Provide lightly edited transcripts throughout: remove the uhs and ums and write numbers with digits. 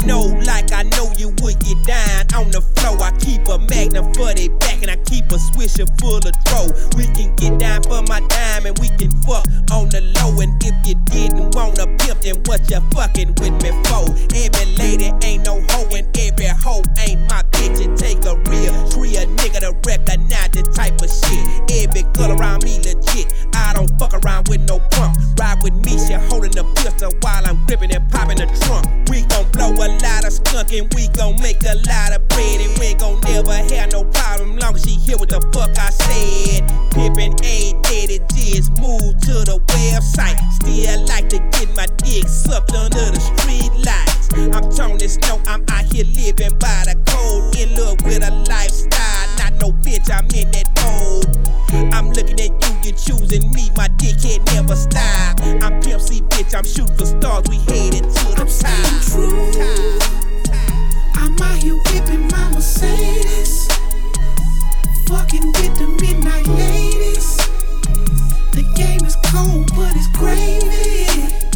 know, like I know you would get down on the floor. I keep a magnum for they back and I keep a swisher full of throw. We can get down for my dime and we can fuck on the low. And if you didn't want a pimp, then what you fucking with me for? Every lady ain't no hoe and every hoe ain't my bitch. It take a real nigga to recognize this type of shit. Every girl around me legit. I don't fuck around with no pump. Ride with me, she holding the pistol while I'm gripping and popping the trunk. We gon' blow a lot of skunk and we gon' make a lot of bread. And we gon' never have no problem long as she hear what the fuck I said. Pippin' ain't dead, it just moved to the website. Still like to get my dick sucked under the street lights. I'm Tony Snow, I'm out here living by the code. In love with a lifestyle, not no bitch, I'm in that mode. I'm looking at you, you're choosing me, my dickhead never stop. I'm Pimp C, bitch, I'm shooting for stars, we headed to the top. True. I'm out here whipping my Mercedes, fucking with the midnight ladies. The game is cold, but it's gravy.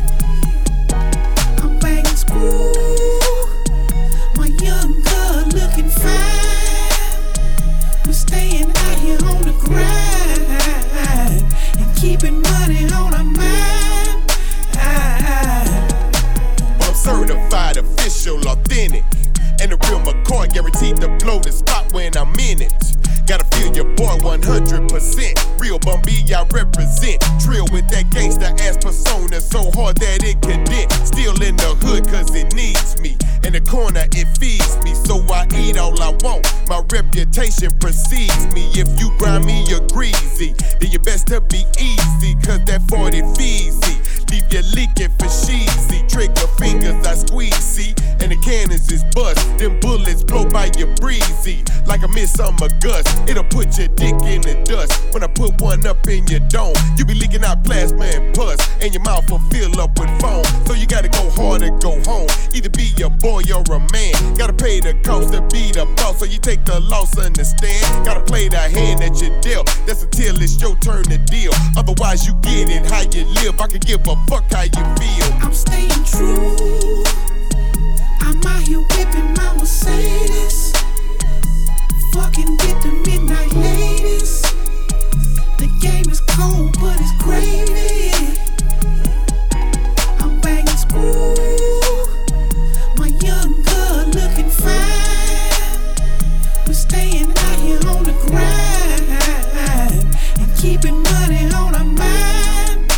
I'm banging screw, my young girl looking fine. We're staying out here on the grind and keeping money on our mind. I'm certified, official, authentic, and a real McCoy, guaranteed to blow the spot when I'm in it. Gotta feel your boy 100%. Real Bumby, I represent. Drill with that gangsta ass persona, so hard that it can dent. Still in the hood cause it needs me. In the corner it feeds me, so I eat all I want. My reputation precedes me. If you grimy or greasy, then you best to be easy, cause that 40 feezy. Leave you leaking for sheezy. Trigger fingers I squeeze, see, and the cannons is bust. Them bullets blow by you breezy, like a midsummer gust. It'll put your dick in the dust. When I put one up in your dome, you be leaking out plasma and pus, and your mouth will fill up with foam. So you gotta go hard or go home. Either be a boy or a man. Gotta pay the cost to be the boss, so you take the loss, understand? Gotta play the hand that you dealt. That's until it's your turn to deal. Otherwise you get it how you live. I can give a fuck how you feel. I'm staying true. I'm out here whipping my Mercedes, fucking with the midnight ladies. The game is cold, but it's gravy. I'm banging screw, my young girl looking fine. We're staying out here on the grind and keeping money on our mind.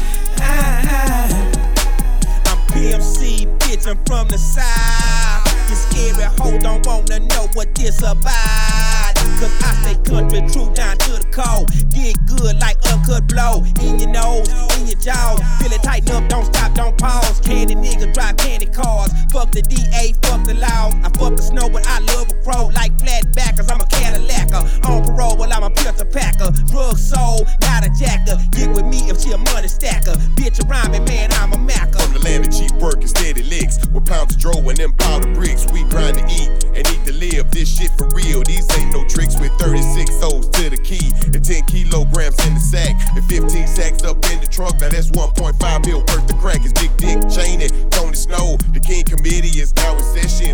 I'm PMC, bitch, I'm from the side. You scary hoe don't wanna know what this about. Cause I stay country true down to the core. Get good like uncut blow. In your nose, in your jaw. Feel it tighten up, don't stop, don't pause. Candy niggas drive candy cars. Fuck the DA, fuck the law. I fuck the snow, but I love a crow. Like flatbackers, I'm a Cadillacer. On parole, well I'm a pistol packer. Drug soul, not a jacker. Get with me if she a money stacker. Bitch around me, man, I'm a macker. From the land of cheap work and steady licks, with pounds of dro and them powder bricks. We grind to eat and need to live. This shit for real. These ain't no tricks. With 36 O's to the key and 10 kilograms in the sack and 15 sacks up in the trunk. Now that's 1.5 mil worth of crack. It's Big Dick, Cheney, Tony Snow. The King Committee is now in session.